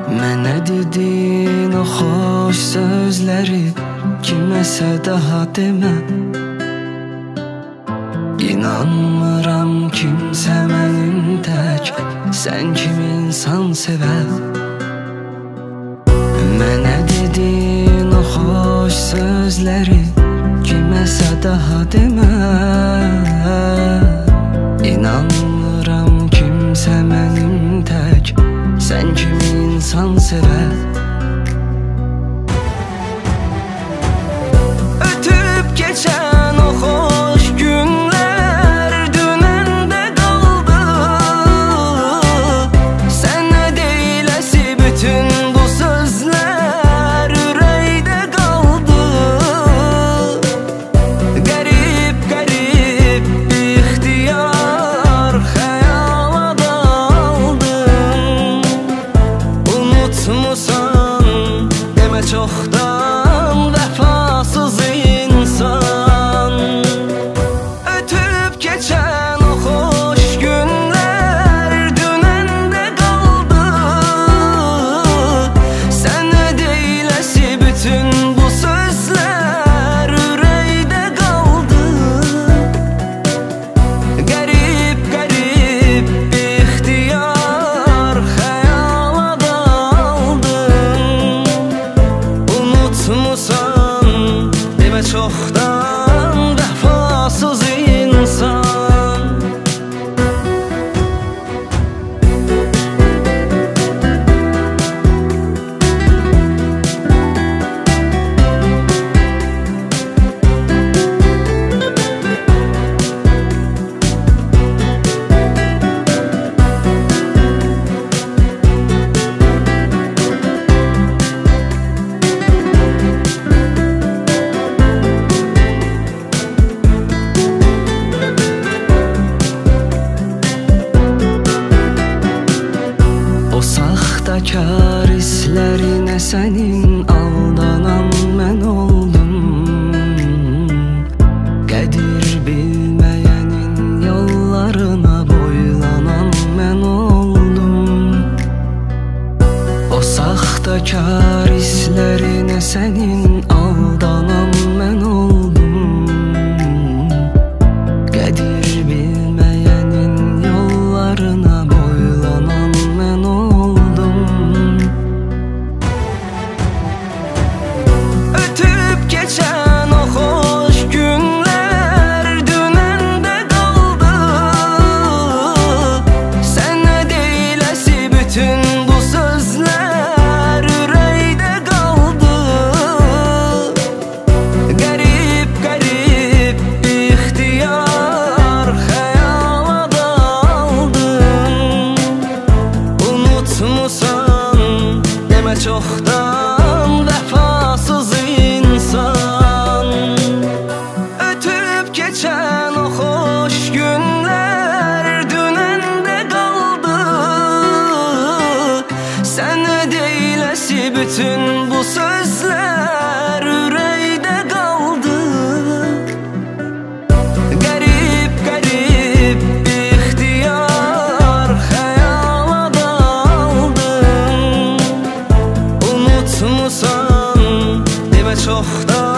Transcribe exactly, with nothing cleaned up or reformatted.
Mənə dedin o xoş sözləri kiməsə daha demə. İnanmıram kimsə mənim tək sən kimi insan sevər. Mənə dedin o xoş sözləri kiməsə daha demə. İnanmıram kimsə mənim tək sən kimi insan sevər. Ötüb keçən o xoş günlər dünəndə qaldı. Sənə deyiləsi bütün bu sözlər ürəkdə qaldı. Qərib, qərib ixtiyar xəyala daldım. Unutmusan demə çoxdan vəfasız insan. Ötüb keçən o xoş günlər dünəndə qaldı. Sənə deyiləsi bütün bu sözlər ürəkdə qaldı. Qərib, qərib ixtiyar xəyala daldım. Unutmusan demə çoxdan vəfasız insan. O saxtakar hisslərinə sənin aldanan mən oldum. Qədir bilməyənin yollarına boylanan mən oldum. O saxtakar hisslərinə sənin aldanan mən oldum. Qədir bilməyənin yollarına boylanan mən oldum. Ötüb keçən o xoş günlər dünəndə qaldı. Sənə deyiləsi bütün bu sözlər ürəkdə qaldı. Qərib, qərib ixtiyar xəyala daldım. Unutmusan demə çoxdan vəfasız insan. Ötüb keçən o xoş günlər dünəndə qaldı. Sənə deyiləsi bütün bu sözlər ürəkdə qaldı. Qərib, qərib ixtiyar xəyala daldım. Unutmusan demə çoxdan